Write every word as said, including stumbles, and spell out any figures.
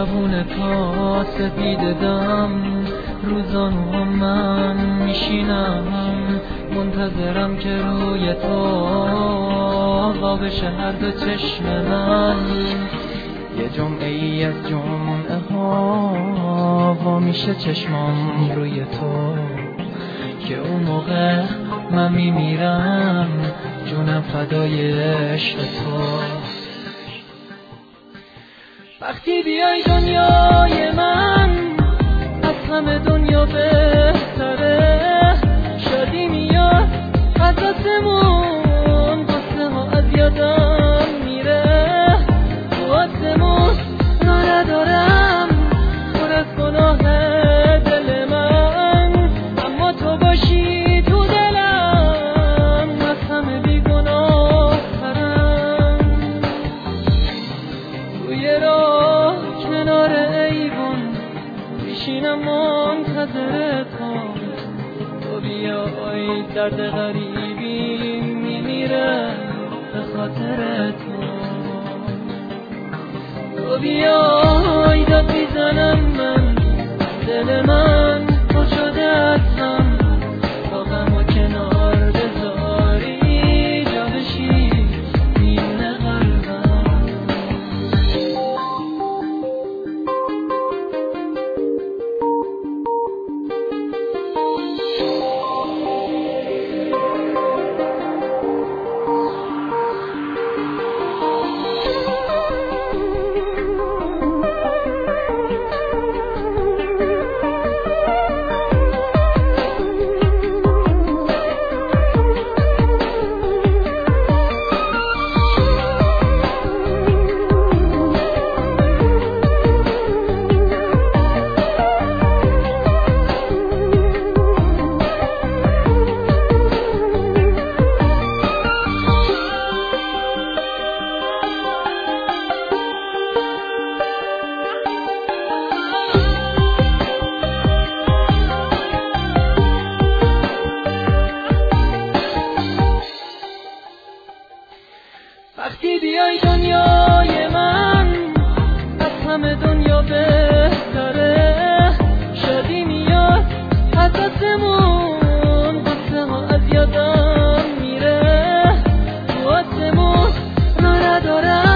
خیابون تا سپید دم روزانو هم من میشینم منتظرم که روی تو آقا بشه هر دو چشم من. یه جمعه ای از جمعه ها وا میشه چشمام روی تو که اون موقع من میمیرم جونم فدای عشق تو. وقتی بیای دنیای من از همه دنیا بهتره، شادی میاد از آسمون قصه ها از یادم میره. تو آسمون را ندارم پر از گناه دل من، اما تو باشی تو دلم از همه بی گناه ترم. توی راه کنار ایوان میشینم منتظر تو، تو بیای درد غریبی میمیره به خاطر تو. تو بیای داد میزنم من دل من تو شده هستم تا غم و کنار بذاری جا بشی میونه قلبم. وقتی بیای دنیای من از همه دنیا بهتره، شادی میاد از آسمون قصه ها از یادم میره. تو آسمون را ندارم